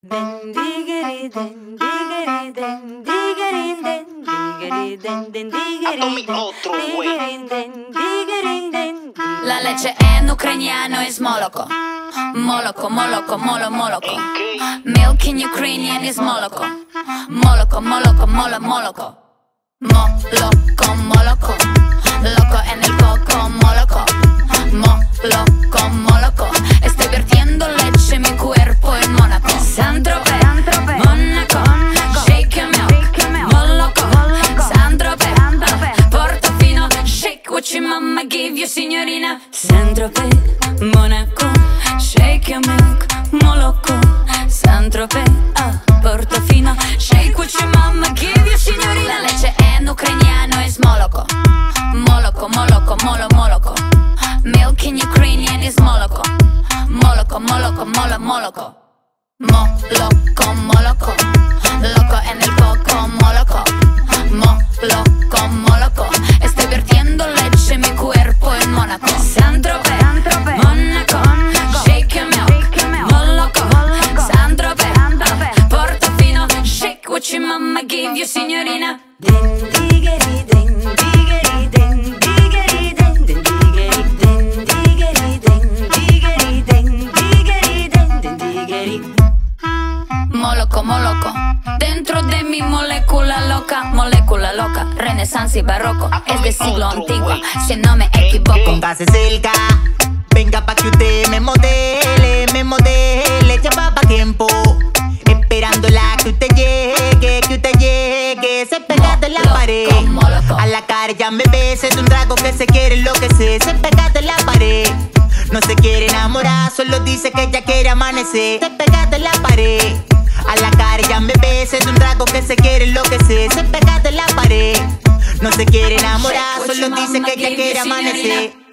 Den diggeri den diggeri den diggeri den diggeri den den diggeri den diggeri den. La leche en ucraniano is moloko. Moloko, moloko, moloko. Milk in Ukrainian is moloko. Moloko, moloko, moloko. Moloko, moloko. Loco en el coco, moloko. Moloko, moloko. Estoy vertiendo leche en mi cuerpo en Mónaco. Saint-Tropez, Mónaco. Shake your milk, moloko. Saint-Tropez, Portofino. Shake what your mama gave you, signorina. Saint-Tropez, Monaco. Shake your milk, moloko. Saint-Tropez, Portofino. Shake what your mama gave you, signorina. La leche en ucraniano es moloko. Moloko, moloko, moloko. Milk in Ukrainian is moloko. Moloko, moloko, moloko. Moloko, moloko. Loco en el coco, moloko. Moloko, moloko. Estoy vertiendo leche en mi cuerpo en Mónaco. Saint-Tropez, Mónaco. Shake your milk, moloko. Saint-Tropez, Portofino. Shake what your mama gave you, signorina. Den diggeri den diggeri den diggeri den den diggeri den diggeri den diggeri den diggeri. Moloko, moloko. Dentro de mi molécula loca, renaissance y barroco. Es de siglo antiguo, si no me equivoco. Póngase cerca, venga pa' que usted me modele, llevaba tiempo esperándola que usted llegue, se pega de la pared, a la cara ya me besa, es un trago que se quiere enloquecer, se pega de la pared, no se quiere enamorar, solo dice que ella quiere amanecer, se pega de la pared, a la cara ya me besa, es un trago que se quiere enloquecer, se pega de la pared, no se quiere enamorar, solo dice que ella quiere amanecer.